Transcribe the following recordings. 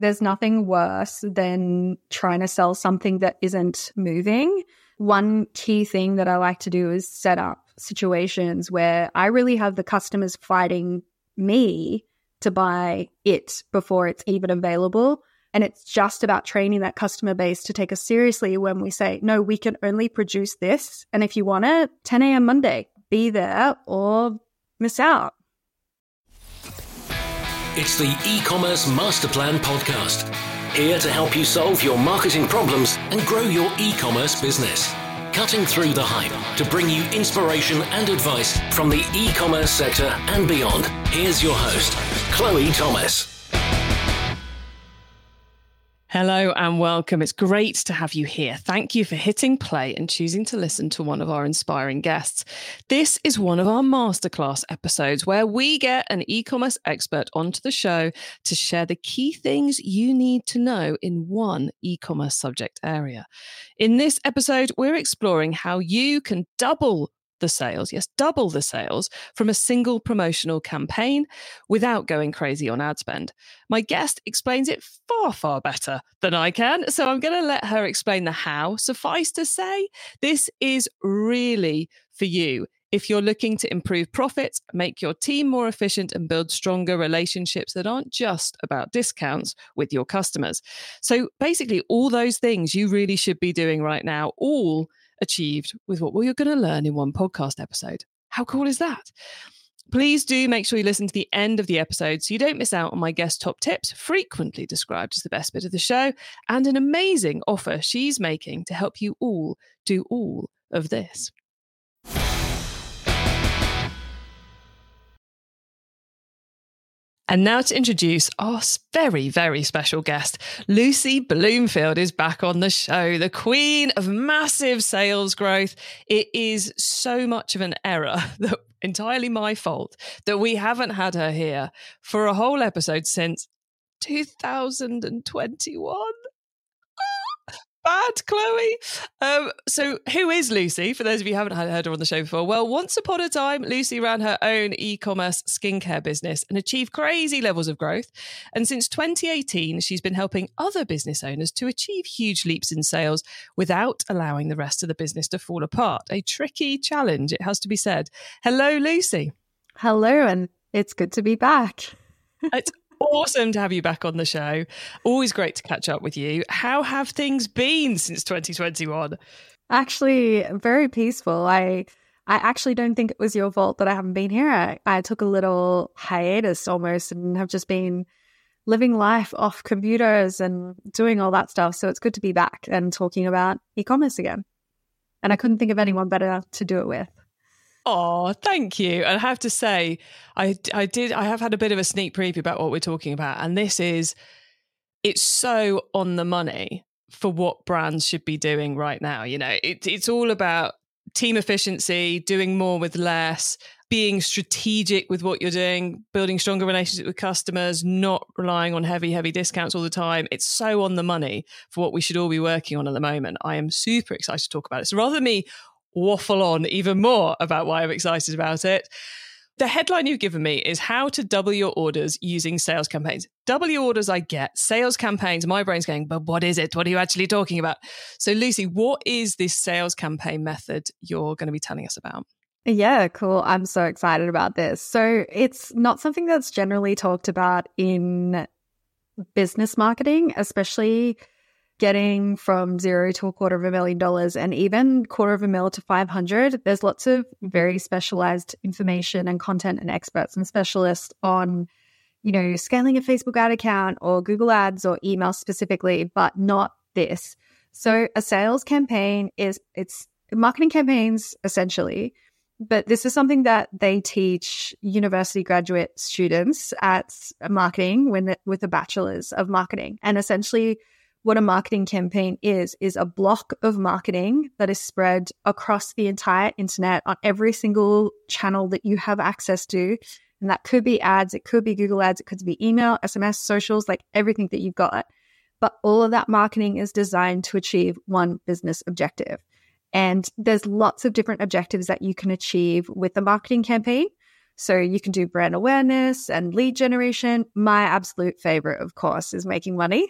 there's nothing worse than trying to sell something that isn't moving. One key thing that I like to do is set up situations where I really have the customers fighting me to buy it before it's even available. And it's just about training that customer base to take us seriously when we say, no, we can only produce this. And if you want it, 10 a.m. Monday, be there or miss out. It's the E-commerce Master Plan podcast, here to help you solve your marketing problems and grow your e-commerce business. Cutting through the hype to bring you inspiration and advice from the e-commerce sector and beyond. Here's your host, Chloe Thomas. Hello and welcome. It's great to have you here. Thank you for hitting play and choosing to listen to one of our inspiring guests. This is one of our masterclass episodes where we get an e-commerce expert onto the show to share the key things you need to know in one e-commerce subject area. In this episode, we're exploring how you can double the sales from a single promotional campaign without going crazy on ad spend. My guest explains it far better than I can, so I'm going to let her explain the how. Suffice to say, this is really for you. If you're looking to improve profits, make your team more efficient and build stronger relationships that aren't just about discounts with your customers. So basically, all those things you really should be doing right now, all achieved with what you're going to learn in one podcast episode. How cool is that? Please do make sure you listen to the end of the episode so you don't miss out on my guest top tips, frequently described as the best bit of the show, and an amazing offer she's making to help you all do all of this. And now to introduce our very special guest. Lucy Bloomfield is back on the show, the queen of massive sales growth. It is so much of an error, that entirely my fault, that we haven't had her here for a whole episode since 2021. Bad, Chloe. So who is Lucy, for those of you who haven't heard her on the show before? Well, once upon a time, Lucy ran her own e-commerce skincare business and achieved crazy levels of growth. And since 2018, she's been helping other business owners to achieve huge leaps in sales without allowing the rest of the business to fall apart. A tricky challenge, it has to be said. Hello, Lucy. Hello, and it's good to be back. It's awesome to have you back on the show. Always great to catch up with you. How have things been since 2021? Actually, very peaceful. I actually don't think it was your fault that I haven't been here. I took a little hiatus almost and have just been living life off computers and doing all that stuff. So it's good to be back and talking about e-commerce again. And I couldn't think of anyone better to do it with. Oh, thank you. And I have to say, I have had a bit of a sneak preview about what we're talking about. And it's so on the money for what brands should be doing right now. You know, it's all about team efficiency, doing more with less, being strategic with what you're doing, building stronger relationships with customers, not relying on heavy discounts all the time. It's so on the money for what we should all be working on at the moment. I am super excited to talk about it. So rather than me waffle on even more about why I'm excited about it, the headline you've given me is how to double your orders using sales campaigns. Double your orders, I get. Sales campaigns, my brain's going, but what is it? What are you actually talking about? So Lucy, what is this sales campaign method you're going to be telling us about? Yeah, cool. I'm so excited about this. So it's not something that's generally talked about in business marketing, especially getting from $0 to $250,000 and even $250,000 to 500. There's lots of very specialized information and content and experts and specialists on, you know, scaling a Facebook ad account or Google Ads or email specifically, but not this. So a sales campaign it's marketing campaigns essentially, but this is something that they teach university graduate students at marketing with a bachelor's of marketing. And essentially what a marketing campaign is a block of marketing that is spread across the entire internet on every single channel that you have access to. And that could be ads, it could be Google Ads, it could be email, SMS, socials, like everything that you've got. But all of that marketing is designed to achieve one business objective. And there's lots of different objectives that you can achieve with a marketing campaign. So you can do brand awareness and lead generation. My absolute favorite, of course, is making money.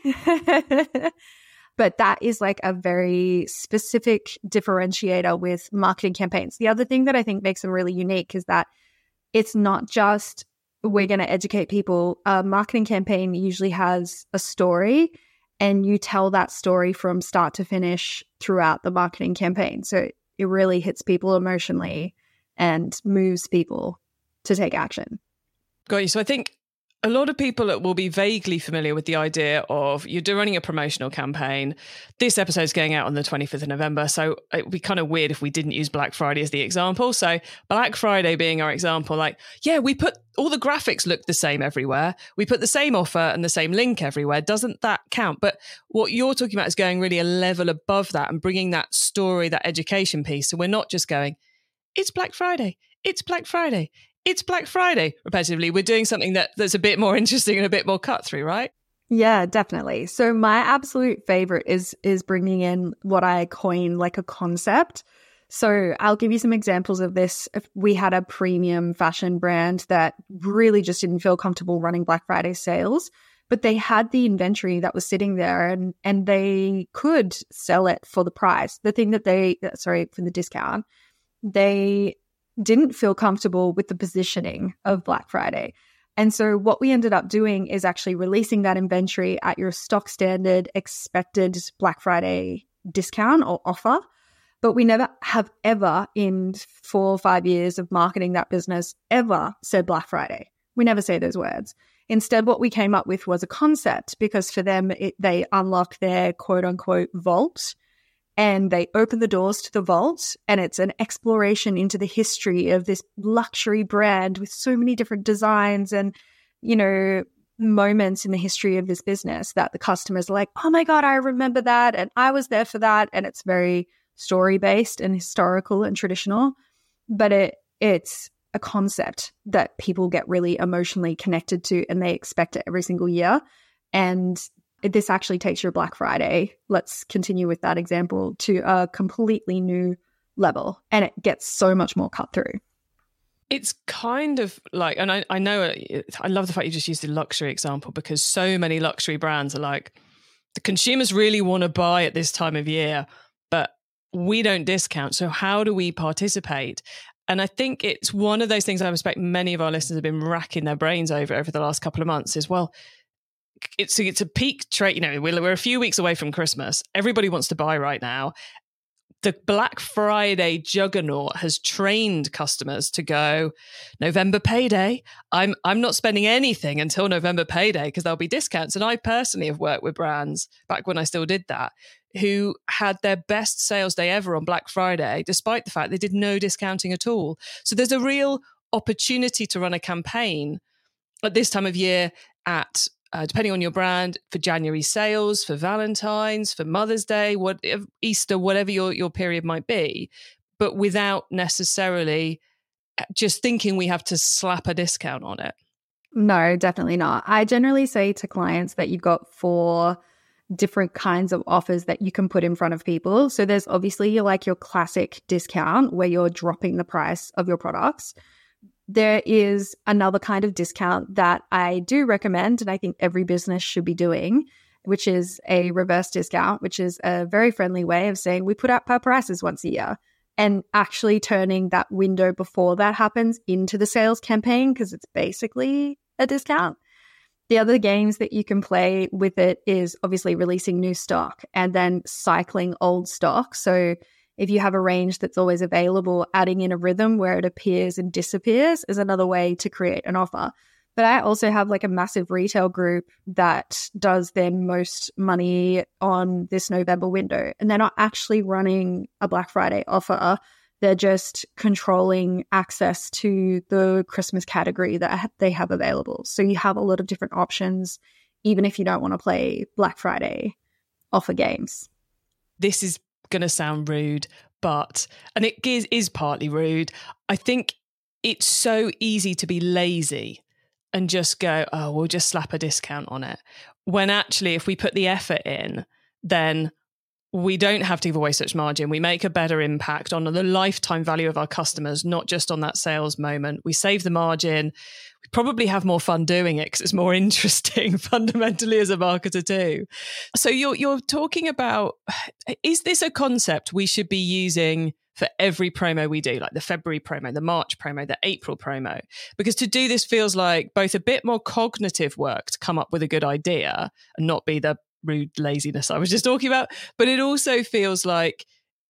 But that is like a very specific differentiator with marketing campaigns. The other thing that I think makes them really unique is that it's not just we're going to educate people. A marketing campaign usually has a story, and you tell that story from start to finish throughout the marketing campaign. So it really hits people emotionally and moves people to take action. Got you. So I think a lot of people will be vaguely familiar with the idea of you're running a promotional campaign. This episode is going out on the 25th of November, so it would be kind of weird if we didn't use Black Friday as the example. So Black Friday being our example, like, yeah, we put all the graphics look the same everywhere. We put the same offer and the same link everywhere. Doesn't that count? But what you're talking about is going really a level above that and bringing that story, that education piece. So we're not just going, it's Black Friday, it's Black Friday, it's Black Friday repetitively. We're doing something that's a bit more interesting and a bit more cut through, right? Yeah, definitely. So my absolute favorite is bringing in what I coin like a concept. So I'll give you some examples of this. If we had a premium fashion brand that really just didn't feel comfortable running Black Friday sales, but they had the inventory that was sitting there and they could sell it for the price. The thing that for the discount, they didn't feel comfortable with the positioning of Black Friday. And so what we ended up doing is actually releasing that inventory at your stock standard expected Black Friday discount or offer. But we never have ever in 4 or 5 years of marketing that business ever said Black Friday. We never say those words. Instead, what we came up with was a concept, because for them, they unlock their quote unquote vault. And they open the doors to the vault, and it's an exploration into the history of this luxury brand with so many different designs and, moments in the history of this business that the customers are like, oh my God, I remember that. And I was there for that. And it's very story-based and historical and traditional, but it's a concept that people get really emotionally connected to, and they expect it every single year. And this actually takes your Black Friday, let's continue with that example, to a completely new level, and it gets so much more cut through. It's kind of like, and I know, I love the fact you just used the luxury example, because so many luxury brands are like, the consumers really want to buy at this time of year, but we don't discount. So how do we participate? And I think it's one of those things I respect many of our listeners have been racking their brains over the last couple of months is, well, it's a peak trade. We're a few weeks away from Christmas. Everybody wants to buy right now. The Black Friday juggernaut has trained customers to go, November payday, I'm not spending anything until November payday because there'll be discounts. And I personally have worked with brands back when I still did that, who had their best sales day ever on Black Friday, despite the fact they did no discounting at all. So there's a real opportunity to run a campaign at this time of year at depending on your brand, for January sales, for Valentine's, for Mother's Day, Easter, whatever your period might be, but without necessarily just thinking we have to slap a discount on it. No, definitely not. I generally say to clients that you've got 4 different kinds of offers that you can put in front of people. So there's obviously your classic discount where you're dropping the price of your products. There is another kind of discount that I do recommend, and I think every business should be doing, which is a reverse discount, which is a very friendly way of saying we put up our prices once a year, and actually turning that window before that happens into the sales campaign, because it's basically a discount. The other games that you can play with it is obviously releasing new stock and then cycling old stock. So if you have a range that's always available, adding in a rhythm where it appears and disappears is another way to create an offer. But I also have a massive retail group that does their most money on this November window. And they're not actually running a Black Friday offer. They're just controlling access to the Christmas category that they have available. So you have a lot of different options, even if you don't want to play Black Friday offer games. This is going to sound rude, and it is partly rude. I think it's so easy to be lazy and just go, oh, we'll just slap a discount on it. When actually, if we put the effort in, then we don't have to give away such margin. We make a better impact on the lifetime value of our customers, not just on that sales moment. We save the margin. We probably have more fun doing it because it's more interesting fundamentally as a marketer too. So you're talking about, is this a concept we should be using for every promo we do, like the February promo, the March promo, the April promo? Because to do this feels like both a bit more cognitive work to come up with a good idea and not be the rude laziness I was just talking about, but it also feels like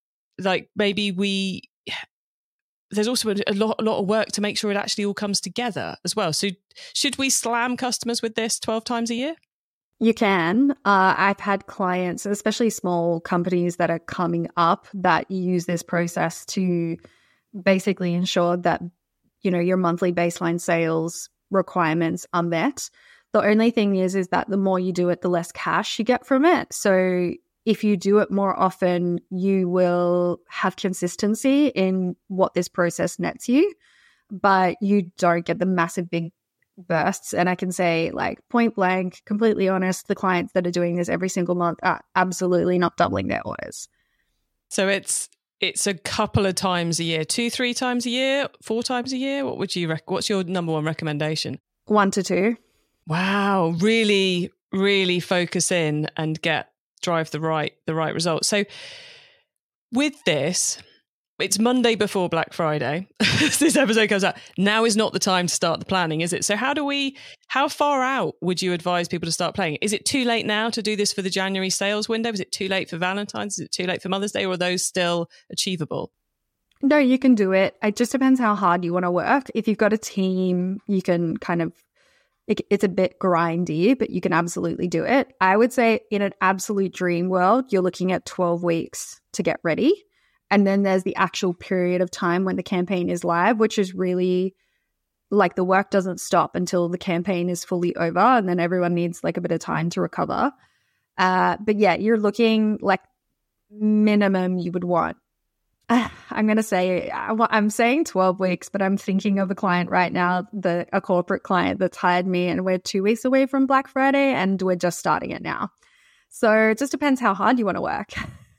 maybe there's also a lot of work to make sure it actually all comes together as well. So should we slam customers with this 12 times a year? You can. I've had clients, especially small companies that are coming up, that use this process to basically ensure that, your monthly baseline sales requirements are met. The only thing is that the more you do it, the less cash you get from it. So if you do it more often, you will have consistency in what this process nets you, but you don't get the massive big bursts. And I can say, like, point blank, completely honest, the clients that are doing this every single month are absolutely not doubling their orders. So it's a couple of times a year, 2-3 times a year, 4 times a year. What would you what's your number one recommendation? 1 to 2. Wow, really, really focus in and drive the right result. So with this, it's Monday before Black Friday. This episode comes out. Now is not the time to start the planning, is it? So how far out would you advise people to start planning? Is it too late now to do this for the January sales window? Is it too late for Valentine's? Is it too late for Mother's Day? Or are those still achievable? No, you can do it. It just depends how hard you want to work. If you've got a team, you can it's a bit grindy, but you can absolutely do it. I would say in an absolute dream world, you're looking at 12 weeks to get ready. And then there's the actual period of time when the campaign is live, which is really like the work doesn't stop until the campaign is fully over. And then everyone needs like a bit of time to recover. But yeah, you're looking like minimum you would want. I'm going to say, I'm saying 12 weeks, but I'm thinking of a client right now, a corporate client that's hired me, and we're 2 weeks away from Black Friday and we're just starting it now. So it just depends how hard you want to work.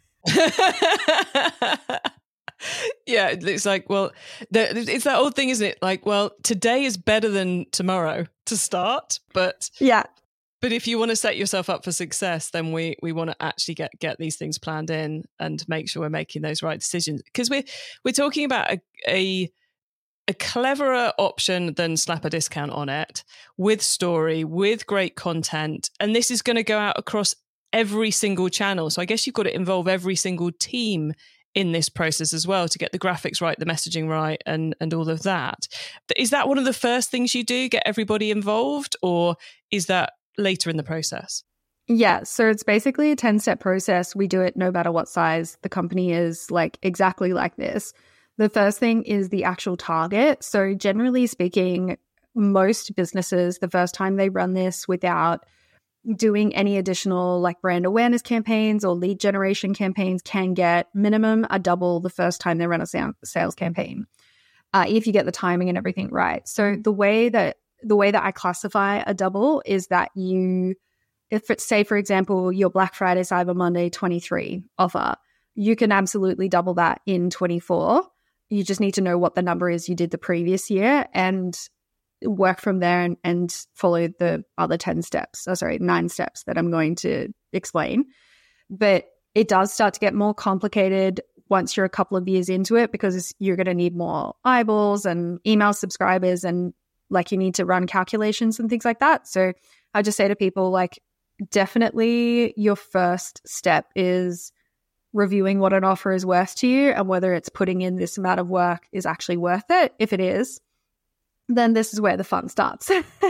Yeah, it's like, well, it's that old thing, isn't it? Like, well, today is better than tomorrow to start, but yeah. But if you want to set yourself up for success, then we want to actually get these things planned in and make sure we're making those right decisions. Because we're talking about a cleverer option than slap a discount on it, with story, with great content. And this is going to go out across every single channel. So I guess you've got to involve every single team in this process as well to get the graphics right, the messaging right, and all of that. Is that one of the first things you do, get everybody involved, or is that later in the process? Yeah, so it's basically a 10-step process. We do it no matter what size the company is, like exactly like this. The first thing is the actual target. So generally speaking, most businesses, the first time they run this without doing any additional like brand awareness campaigns or lead generation campaigns, can get minimum a double the first time they run a sales campaign, if you get the timing and everything right. So the way that I classify a double is that if it's, say, for example, your Black Friday, Cyber Monday 23 offer, you can absolutely double that in 24. You just need to know what the number is you did the previous year and work from there and follow the other 9 steps that I'm going to explain. But it does start to get more complicated once you're a couple of years into it, because you're going to need more eyeballs and email subscribers, and like you need to run calculations and things like that. So I just say to people, like, definitely your first step is reviewing what an offer is worth to you and whether it's putting in this amount of work is actually worth it. If it is, then this is where the fun starts.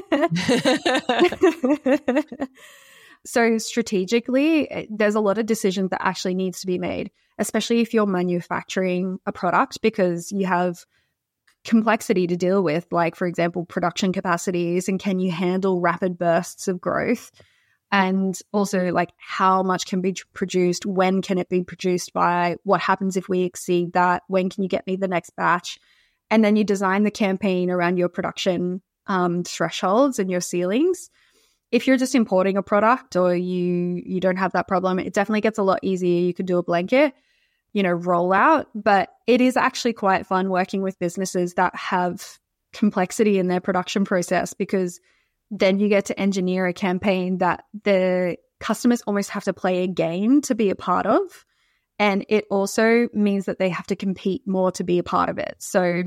So strategically, there's a lot of decisions that actually needs to be made, especially if you're manufacturing a product, because you have complexity to deal with, like, for example, production capacities, and can you handle rapid bursts of growth? And also, like, how much can be produced? When can it be produced by? What happens if we exceed that? When can you get me the next batch? And then you design the campaign around your production thresholds and your ceilings. if you're just importing a product or you don't have that problem, it definitely gets a lot easier. You could do a blanket, rollout, but it is actually quite fun working with businesses that have complexity in their production process, because then you get to engineer a campaign that the customers almost have to play a game to be a part of. And it also means that they have to compete more to be a part of it. So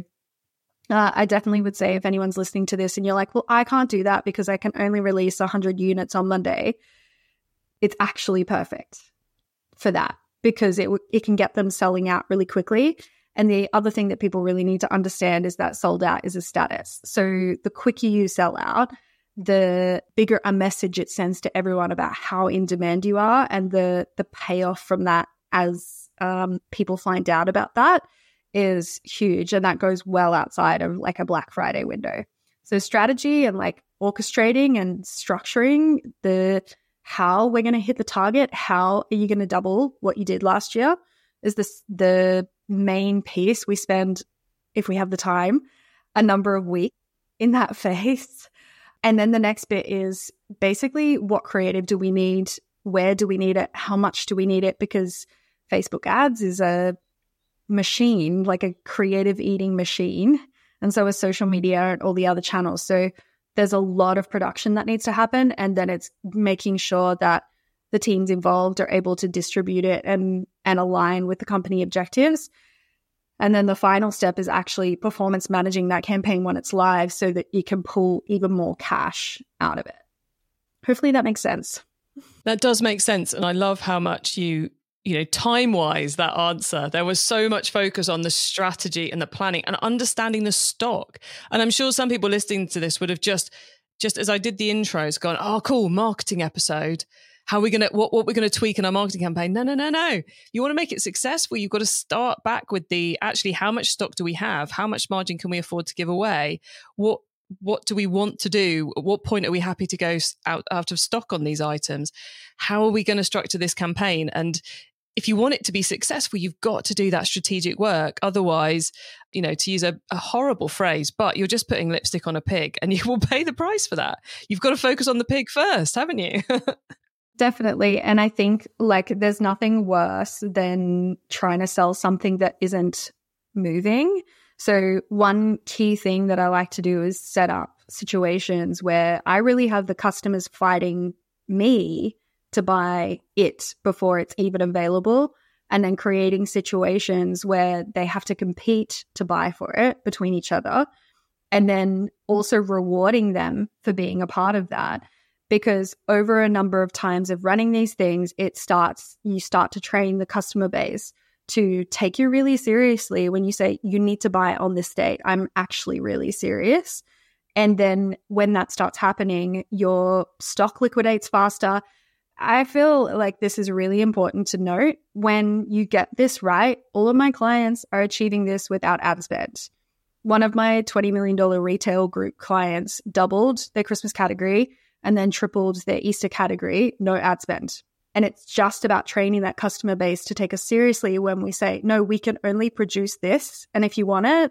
I definitely would say, if anyone's listening to this and you're like, well, I can't do that because I can only release 100 units on Monday, it's actually perfect for that, because it can get them selling out really quickly. And the other thing that people really need to understand is that sold out is a status. So the quicker you sell out, the bigger a message it sends to everyone about how in demand you are, and the payoff from that as people find out about that is huge. And that goes well outside of like a Black Friday window. So strategy and like orchestrating and structuring how we're going to hit the target, how are you going to double what you did last year, is the main piece. We spend, if we have the time, a number of weeks in that phase. And then the next bit is basically, what creative do we need? Where do we need it? How much do we need it? Because Facebook ads is a machine, like a creative eating machine. And so is social media and all the other channels. So there's a lot of production that needs to happen. And then it's making sure that the teams involved are able to distribute it and align with the company objectives. And then the final step is actually performance managing that campaign when it's live, so that you can pull even more cash out of it. Hopefully that makes sense. That does make sense. And I love how much time-wise, that answer, there was so much focus on the strategy and the planning and understanding the stock. And I'm sure some people listening to this would have just as I did the intros, gone, oh, cool, marketing episode. How are we going to, what we're going to tweak in our marketing campaign? No. You want to make it successful, you've got to start back with actually, how much stock do we have? How much margin can we afford to give away? What do we want to do? At what point are we happy to go out of stock on these items? How are we going to structure this campaign? And if you want it to be successful, you've got to do that strategic work. Otherwise, to use a horrible phrase, but you're just putting lipstick on a pig, and you will pay the price for that. You've got to focus on the pig first, haven't you? Definitely. And I think there's nothing worse than trying to sell something that isn't moving. So one key thing that I like to do is set up situations where I really have the customers fighting me to buy it before it's even available, and then creating situations where they have to compete to buy for it between each other, and then also rewarding them for being a part of that. Because over a number of times of running these things, you start to train the customer base to take you really seriously. When you say you need to buy it on this date, I'm actually really serious. And then when that starts happening, your stock liquidates faster. I feel like this is really important to note. When you get this right, all of my clients are achieving this without ad spend. One of my $20 million retail group clients doubled their Christmas category and then tripled their Easter category, no ad spend. And it's just about training that customer base to take us seriously when we say, no, we can only produce this. And if you want it,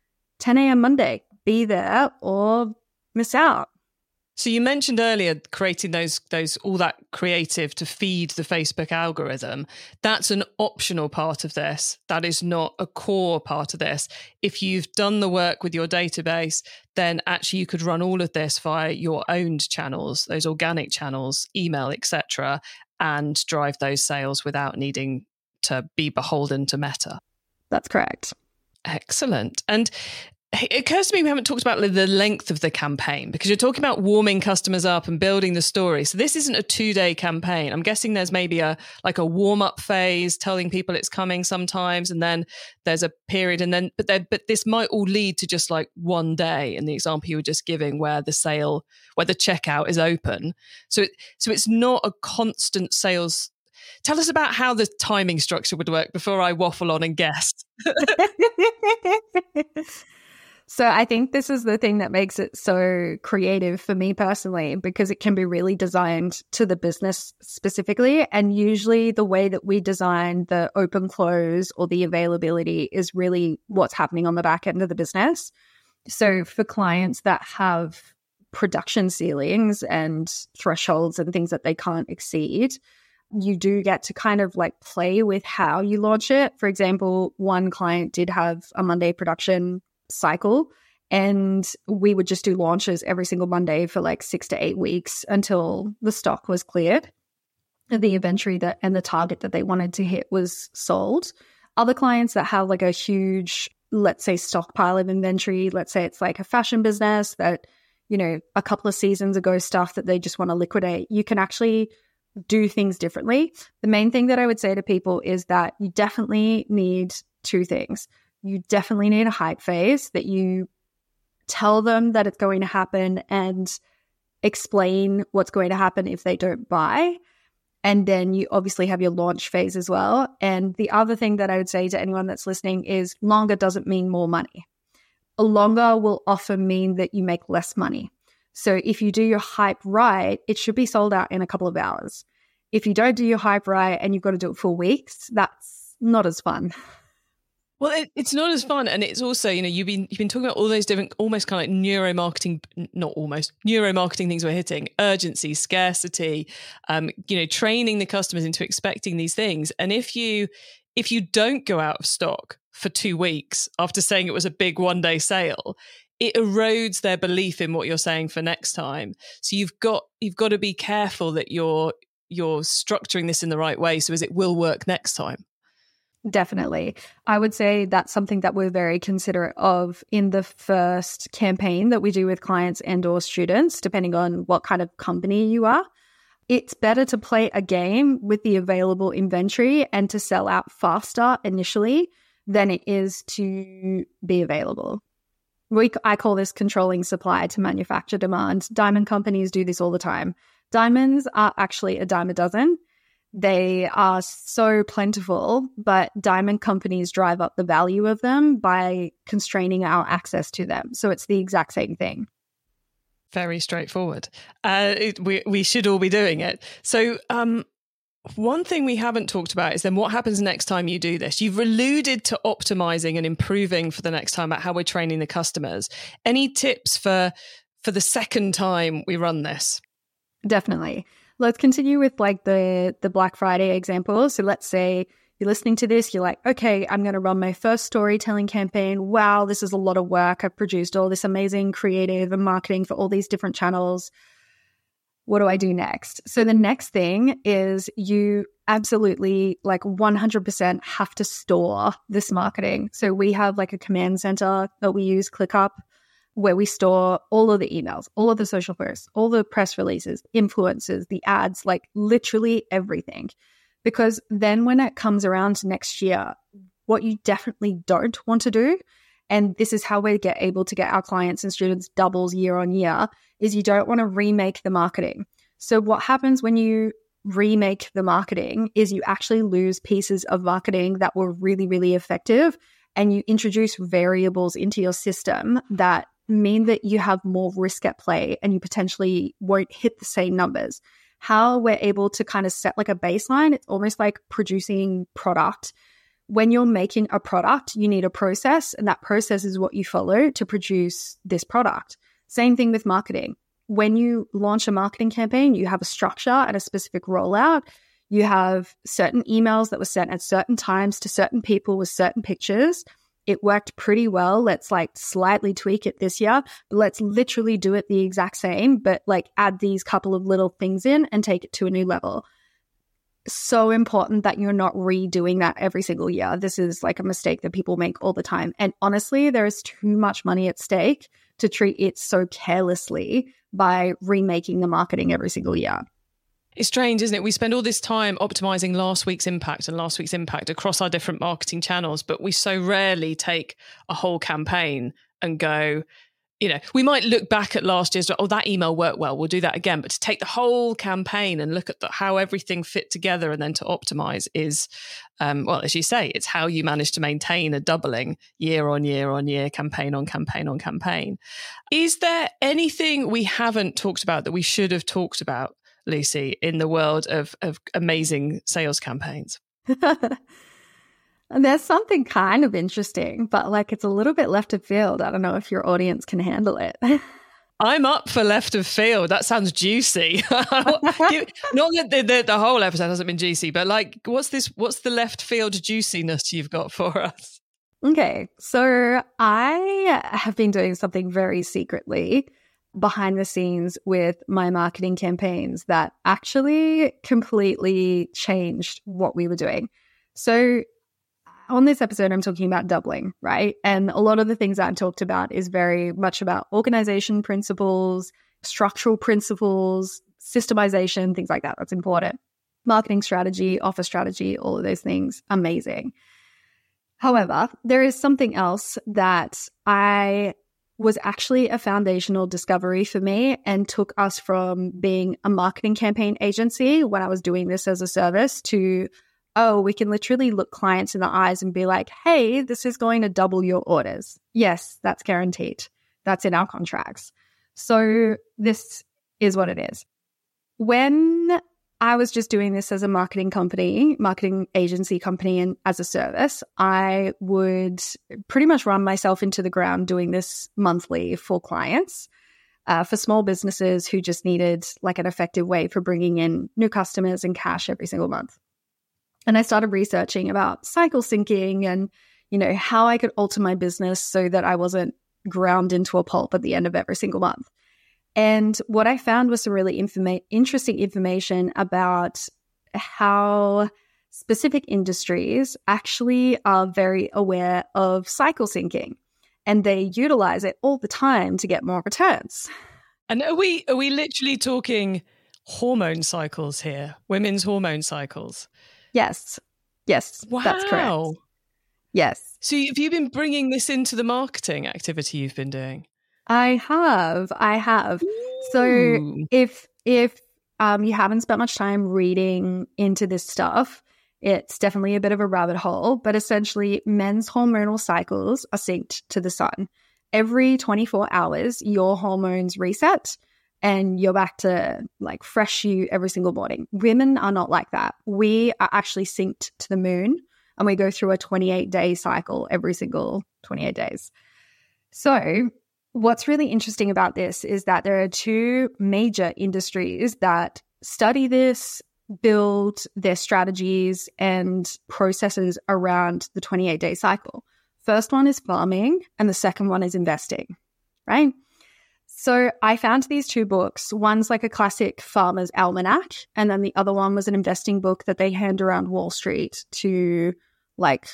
10 a.m. Monday, be there or miss out. So you mentioned earlier creating those all that creative to feed the Facebook algorithm. That's an optional part of this. That is not a core part of this. If you've done the work with your database, then actually you could run all of this via your owned channels, those organic channels, email, etc., and drive those sales without needing to be beholden to Meta. That's correct. Excellent. And it occurs to me we haven't talked about the length of the campaign, because you're talking about warming customers up and building the story. So this isn't a 2-day campaign. I'm guessing there's maybe a warm-up phase, telling people it's coming sometimes, and then there's a period, and then but this might all lead to just like one day in the example you were just giving, where the checkout is open. So it's not a constant sales. Tell us about how the timing structure would work before I waffle on and guess. So I think this is the thing that makes it so creative for me personally, because it can be really designed to the business specifically. And usually the way that we design the open close or the availability is really what's happening on the back end of the business. So for clients that have production ceilings and thresholds and things that they can't exceed, you do get to kind of like play with how you launch it. For example, one client did have a Monday production cycle, and we would just do launches every single Monday for like 6 to 8 weeks until the stock was cleared. The inventory that and the target that they wanted to hit was sold. Other clients that have like a huge, let's say, stockpile of inventory, let's say it's like a fashion business that, you know, a couple of seasons ago stuff that they just want to liquidate, you can actually do things differently. The main thing that I would say to people is that you definitely need 2 things. You definitely need a hype phase that you tell them that it's going to happen and explain what's going to happen if they don't buy. And then you obviously have your launch phase as well. And the other thing that I would say to anyone that's listening is longer doesn't mean more money. A longer will often mean that you make less money. So if you do your hype right, it should be sold out in a couple of hours. If you don't do your hype right and you've got to do it for weeks, that's not as fun. Well, it's not as fun. And it's also, you know, you've been talking about all those different, almost kind of like neuromarketing things we're hitting: urgency, scarcity, you know, training the customers into expecting these things. And if you don't go out of stock for 2 weeks after saying it was a big one-day sale, it erodes their belief in what you're saying for next time. So you've got to be careful that you're structuring this in the right way so as it will work next time. Definitely. I would say that's something that we're very considerate of in the first campaign that we do with clients and or students, depending on what kind of company you are. It's better to play a game with the available inventory and to sell out faster initially than it is to be available. I call this controlling supply to manufacture demand. Diamond companies do this all the time. Diamonds are actually a dime a dozen. They are so plentiful, but diamond companies drive up the value of them by constraining our access to them. So it's the exact same thing. Very straightforward. We should all be doing it. So one thing we haven't talked about is then what happens next time you do this. You've alluded to optimizing and improving for the next time about how we're training the customers. Any tips for the second time we run this? Definitely. Let's continue with like the Black Friday example. So let's say you're listening to this, you're like, okay, I'm going to run my first storytelling campaign. Wow, this is a lot of work. I've produced all this amazing creative and marketing for all these different channels. What do I do next? So the next thing is you absolutely like 100% have to store this marketing. So we have like a command center that we use, ClickUp, where we store all of the emails, all of the social posts, all the press releases, influencers, the ads, like literally everything. Because then when it comes around next year, what you definitely don't want to do, and this is how we get able to get our clients and students doubles year on year, is you don't want to remake the marketing. So what happens when you remake the marketing is you actually lose pieces of marketing that were really, really effective, and you introduce variables into your system that mean that you have more risk at play and you potentially won't hit the same numbers. How we're able to kind of set like a baseline, it's almost like producing product. When you're making a product, you need a process, and that process is what you follow to produce this product. Same thing with marketing. When you launch a marketing campaign, you have a structure and a specific rollout. You have certain emails that were sent at certain times to certain people with certain pictures. It worked pretty well. Let's like slightly tweak it this year. But let's literally do it the exact same, but like add these couple of little things in and take it to a new level. So important that you're not redoing that every single year. This is like a mistake that people make all the time. And honestly, there is too much money at stake to treat it so carelessly by remaking the marketing every single year. It's strange, isn't it? We spend all this time optimizing last week's impact across our different marketing channels, but we so rarely take a whole campaign and go, you know, we might look back at last year's, oh, that email worked well, we'll do that again. But to take the whole campaign and look at how everything fit together and then to optimize is, well, as you say, it's how you manage to maintain a doubling year on year on year, campaign on campaign on campaign. Is there anything we haven't talked about that we should have talked about, Lucy, in the world of amazing sales campaigns? And there's something kind of interesting, but like it's a little bit left of field. I don't know if your audience can handle it. I'm up for left of field. That sounds juicy. Not that the whole episode hasn't been juicy, but like, what's the left field juiciness you've got for us? Okay, so I have been doing something very secretly behind the scenes with my marketing campaigns that actually completely changed what we were doing. So on this episode, I'm talking about doubling, right? And a lot of the things that I've talked about is very much about organization principles, structural principles, systemization, things like that. That's important. Marketing strategy, offer strategy, all of those things, amazing. However, there is something else that was actually a foundational discovery for me and took us from being a marketing campaign agency when I was doing this as a service to, we can literally look clients in the eyes and be like, hey, this is going to double your orders. Yes, that's guaranteed. That's in our contracts. So this is what it is. When I was just doing this as a marketing agency company and as a service, I would pretty much run myself into the ground doing this monthly for clients, for small businesses who just needed like an effective way for bringing in new customers and cash every single month. And I started researching about cycle syncing and, how I could alter my business so that I wasn't ground into a pulp at the end of every single month. And what I found was some really interesting information about how specific industries actually are very aware of cycle syncing, and they utilize it all the time to get more returns. And are we literally talking hormone cycles here? Women's hormone cycles? Yes. Wow. That's correct. Yes. So have you been bringing this into the marketing activity you've been doing? I have. Ooh. So if you haven't spent much time reading into this stuff, it's definitely a bit of a rabbit hole. But essentially, men's hormonal cycles are synced to the sun. Every 24 hours, your hormones reset and you're back to like fresh you every single morning. Women are not like that. We are actually synced to the moon and we go through a 28-day cycle every single 28 days. So what's really interesting about this is that there are two major industries that study this, build their strategies and processes around the 28-day cycle. First one is farming and the second one is investing, right? So I found these two books. One's like a classic farmer's almanac, and then the other one was an investing book that they hand around Wall Street to like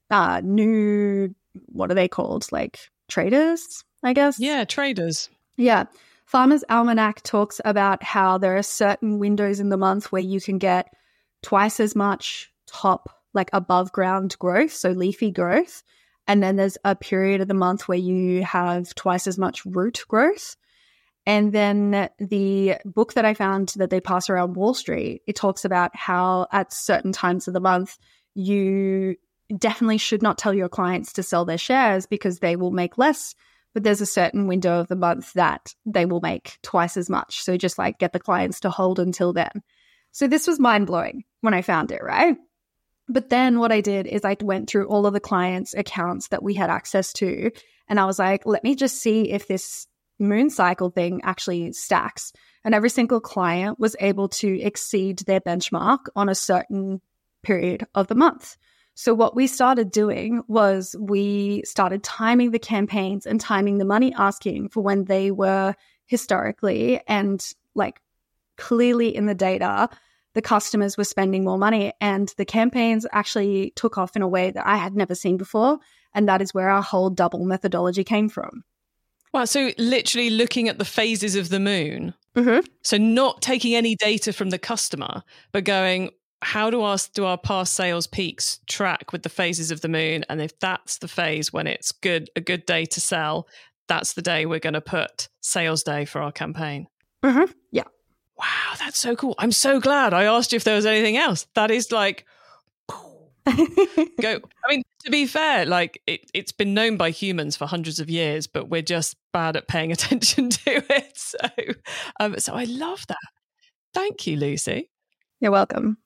new, what are they called? Like traders, I guess? Yeah, traders. Yeah. Farmer's Almanac talks about how there are certain windows in the month where you can get twice as much top, like above ground growth, so leafy growth. And then there's a period of the month where you have twice as much root growth. And then the book that I found that they pass around Wall Street, it talks about how at certain times of the month, you definitely should not tell your clients to sell their shares because they will make less. But there's a certain window of the month that they will make twice as much. So just like get the clients to hold until then. So this was mind-blowing when I found it, right? But then what I did is I went through all of the clients' accounts that we had access to. And I was like, let me just see if this moon cycle thing actually stacks. And every single client was able to exceed their benchmark on a certain period of the month. So what we started doing was we started timing the campaigns and timing the money asking for when they were historically and like clearly in the data, the customers were spending more money, and the campaigns actually took off in a way that I had never seen before. And that is where our whole double methodology came from. Wow. So literally looking at the phases of the moon. Mm-hmm. So not taking any data from the customer, but going, how do our past sales peaks track with the phases of the moon? And if that's the phase when it's a good day to sell, that's the day we're going to put sales day for our campaign. Mm-hmm. Yeah. Wow, that's so cool. I'm so glad I asked you if there was anything else. That is like, go. I mean, to be fair, like it's been known by humans for hundreds of years, but we're just bad at paying attention to it. So I love that. Thank you, Lucy. You're welcome.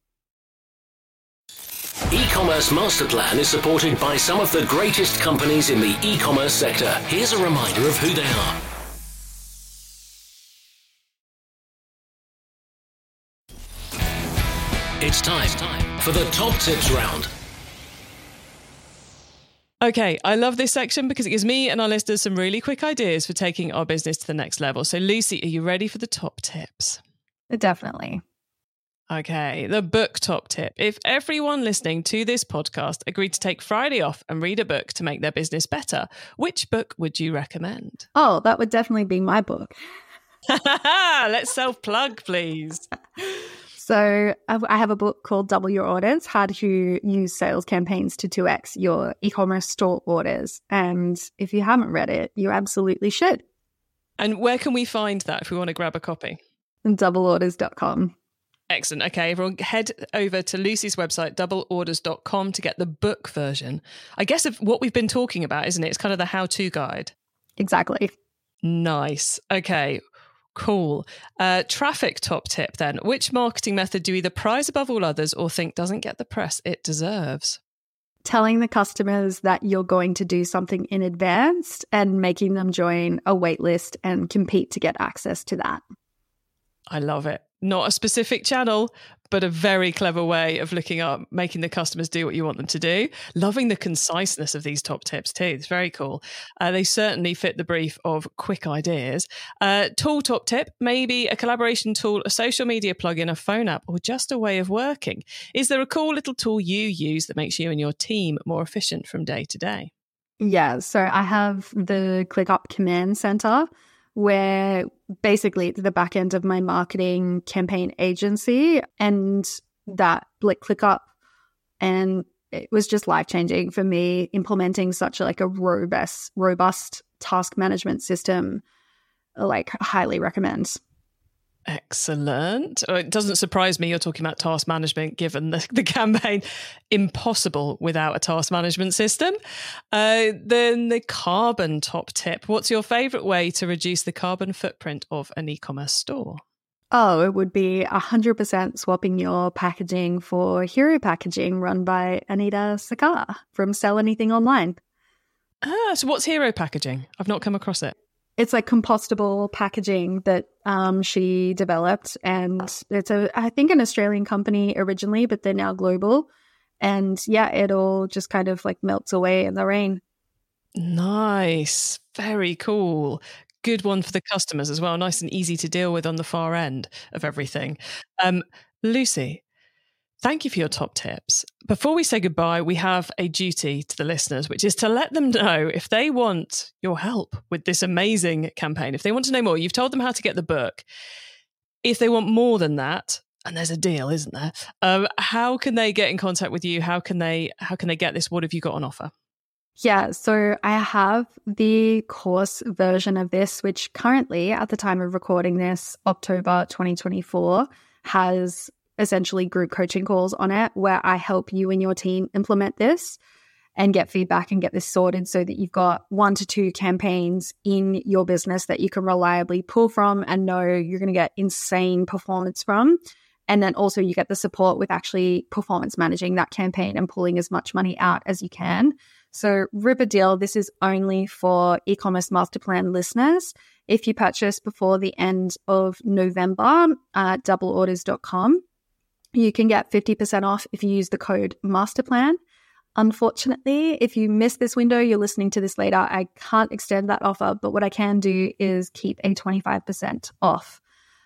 E-commerce Master Plan is supported by some of the greatest companies in the e-commerce sector. Here's a reminder of who they are. It's time for the top tips round. Okay, I love this section because it gives me and our listeners some really quick ideas for taking our business to the next level. So Lucy, are you ready for the top tips? Definitely. Okay, the book top tip. If everyone listening to this podcast agreed to take Friday off and read a book to make their business better, which book would you recommend? Oh, that would definitely be my book. Let's self-plug, please. So I have a book called Double Your Orders, How to Use Sales Campaigns to 2x Your E-commerce Store Orders. And if you haven't read it, you absolutely should. And where can we find that if we want to grab a copy? Doubleorders.com. Excellent. Okay, everyone head over to Lucy's website, doubleorders.com, to get the book version. I guess of what we've been talking about, isn't it? It's kind of the how-to guide. Exactly. Nice. Okay. Cool. Traffic top tip then. Which marketing method do you either prize above all others or think doesn't get the press it deserves? Telling the customers that you're going to do something in advance and making them join a wait list and compete to get access to that. I love it. Not a specific channel, but a very clever way of looking up, making the customers do what you want them to do. Loving the conciseness of these top tips too. It's very cool. They certainly fit the brief of quick ideas. Tool top tip, maybe a collaboration tool, a social media plugin, a phone app, or just a way of working. Is there a cool little tool you use that makes you and your team more efficient from day to day? Yeah, so I have the ClickUp Command Center, where basically it's the back end of my marketing campaign agency, and that ClickUp, and it was just life-changing for me implementing such a robust task management system. Highly recommend. Excellent. It doesn't surprise me you're talking about task management, given the campaign. Impossible without a task management system. Then the carbon top tip. What's your favourite way to reduce the carbon footprint of an e-commerce store? Oh, it would be 100% swapping your packaging for Hero Packaging, run by Anita Sakar from Sell Anything Online. So what's Hero Packaging? I've not come across it. It's like compostable packaging that she developed, and it's I think an Australian company originally, but they're now global. And yeah, it all just kind of like melts away in the rain. Nice. Very cool. Good one for the customers as well. Nice and easy to deal with on the far end of everything. Lucy, thank you for your top tips. Before we say goodbye, we have a duty to the listeners, which is to let them know if they want your help with this amazing campaign. If they want to know more, you've told them how to get the book. If they want more than that, and there's a deal, isn't there? How can they get in contact with you? How can they get this? What have you got on offer? Yeah, so I have the course version of this, which currently, at the time of recording this, October 2024, has essentially group coaching calls on it, where I help you and your team implement this and get feedback and get this sorted so that you've got 1 to 2 campaigns in your business that you can reliably pull from and know you're going to get insane performance from. And then also you get the support with actually performance managing that campaign and pulling as much money out as you can. So rip a deal. This is only for e-commerce master plan listeners. If you purchase before the end of November at doubleorders.com, you can get 50% off if you use the code masterplan. Unfortunately, if you miss this window, you're listening to this later, I can't extend that offer, but what I can do is keep a 25% off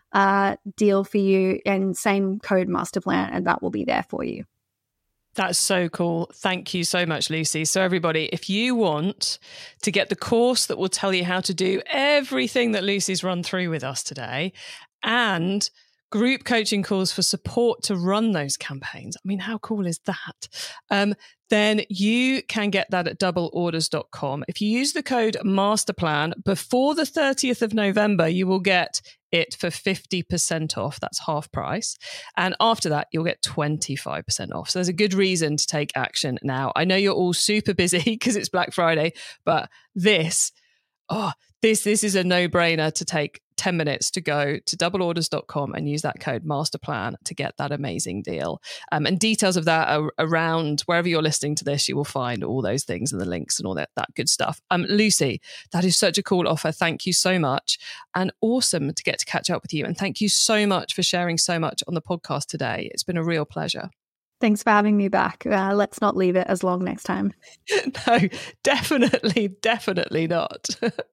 deal for you, and same code masterplan, and that will be there for you. That's so cool. Thank you so much, Lucy. So everybody, if you want to get the course that will tell you how to do everything that Lucy's run through with us today, and group coaching calls for support to run those campaigns, I mean, how cool is that? Then you can get that at doubleorders.com. If you use the code MASTERPLAN before the 30th of November, you will get it for 50% off. That's half price. And after that, you'll get 25% off. So there's a good reason to take action now. I know you're all super busy because it's Black Friday, but this is a no-brainer to take 10 minutes to go to doubleorders.com and use that code MASTERPLAN to get that amazing deal. And details of that are around wherever you're listening to this. You will find all those things and the links and all that good stuff. Lucy, that is such a cool offer. Thank you so much. And awesome to get to catch up with you. And thank you so much for sharing so much on the podcast today. It's been a real pleasure. Thanks for having me back. Let's not leave it as long next time. No, definitely not.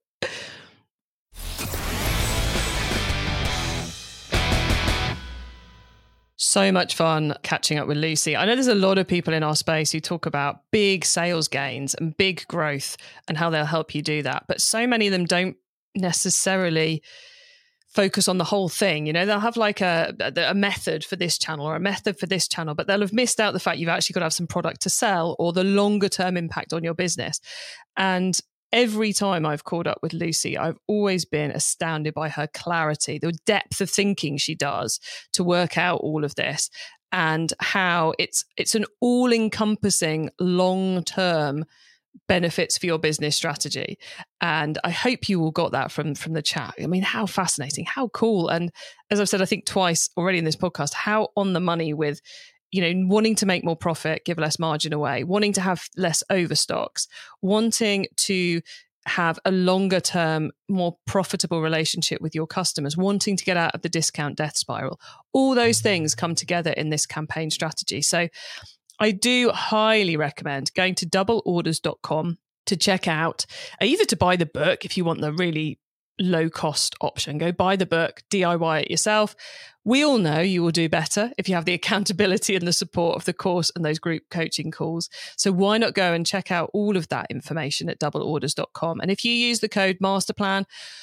So much fun catching up with Lucy. I know there's a lot of people in our space who talk about big sales gains and big growth and how they'll help you do that. But so many of them don't necessarily focus on the whole thing. You know, they'll have like a method for this channel or a method for this channel, but they'll have missed out the fact you've actually got to have some product to sell or the longer term impact on your business. And every time I've called up with Lucy, I've always been astounded by her clarity, the depth of thinking she does to work out all of this, and how it's an all-encompassing long-term benefits for your business strategy. And I hope you all got that from the chat. I mean, how fascinating, how cool. And as I've said, I think twice already in this podcast, how on the money with, you know, wanting to make more profit, give less margin away, wanting to have less overstocks, wanting to have a longer term, more profitable relationship with your customers, wanting to get out of the discount death spiral. All those things come together in this campaign strategy. So I do highly recommend going to doubleorders.com to check out, either to buy the book if you want the really low cost option. Go buy the book, DIY it yourself. We all know you will do better if you have the accountability and the support of the course and those group coaching calls. So why not go and check out all of that information at doubleorders.com. And if you use the code MASTERPLAN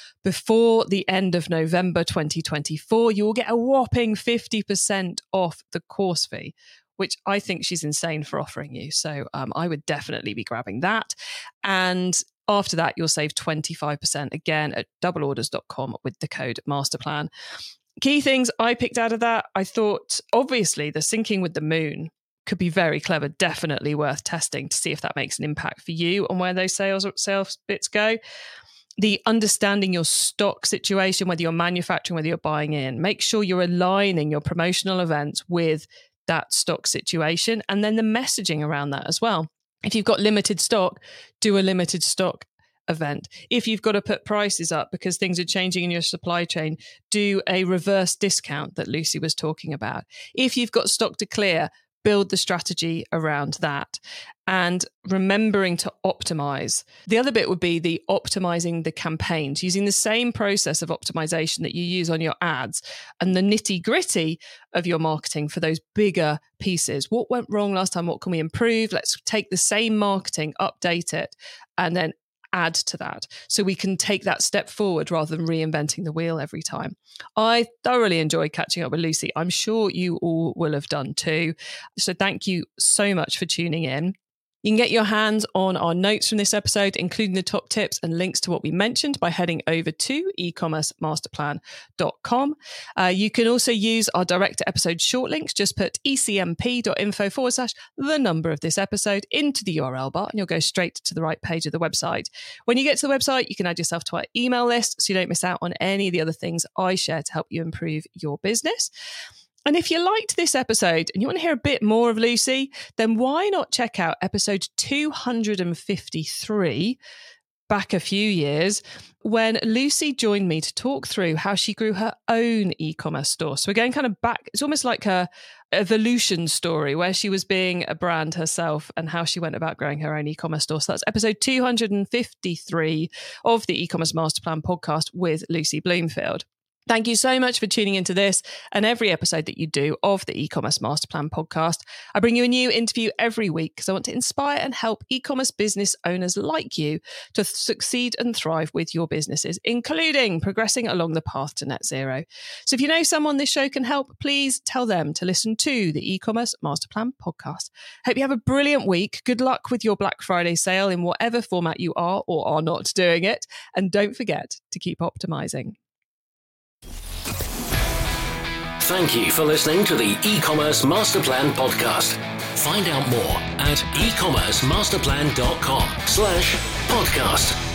before the end of November 2024, you will get a whopping 50% off the course fee, which I think she's insane for offering you. So I would definitely be grabbing that. And after that, you'll save 25% again at doubleorders.com with the code MASTERPLAN. Key things I picked out of that, I thought, obviously, the syncing with the moon could be very clever, definitely worth testing to see if that makes an impact for you on where those sales bits go. The understanding your stock situation, whether you're manufacturing, whether you're buying in, make sure you're aligning your promotional events with that stock situation, and then the messaging around that as well. If you've got limited stock, do a limited stock event. If you've got to put prices up because things are changing in your supply chain, do a reverse discount that Lucy was talking about. If you've got stock to clear, build the strategy around that. And remembering to optimize. The other bit would be the optimizing the campaigns, using the same process of optimization that you use on your ads and the nitty gritty of your marketing for those bigger pieces. What went wrong last time? What can we improve? Let's take the same marketing, update it, and then add to that so we can take that step forward rather than reinventing the wheel every time. I thoroughly enjoyed catching up with Lucy. I'm sure you all will have done too. So thank you so much for tuning in. You can get your hands on our notes from this episode, including the top tips and links to what we mentioned, by heading over to ecommercemasterplan.com. You can also use our direct to episode short links. Just put ecmp.info/the number of this episode into the URL bar and you'll go straight to the right page of the website. When you get to the website, you can add yourself to our email list so you don't miss out on any of the other things I share to help you improve your business. And if you liked this episode and you want to hear a bit more of Lucy, then why not check out episode 253, back a few years, when Lucy joined me to talk through how she grew her own e-commerce store. So we're going kind of back. It's almost like her evolution story where she was being a brand herself and how she went about growing her own e-commerce store. So that's episode 253 of the E-commerce Master Plan podcast with Lucy Bloomfield. Thank you so much for tuning into this and every episode that you do of the E-commerce Master Plan podcast. I bring you a new interview every week because I want to inspire and help e-commerce business owners like you to succeed and thrive with your businesses, including progressing along the path to net zero. So if you know someone this show can help, please tell them to listen to the E-commerce Master Plan podcast. Hope you have a brilliant week. Good luck with your Black Friday sale in whatever format you are or are not doing it. And don't forget to keep optimizing. Thank you for listening to the E-commerce Master Plan podcast. Find out more at ecommercemasterplan.com/podcast.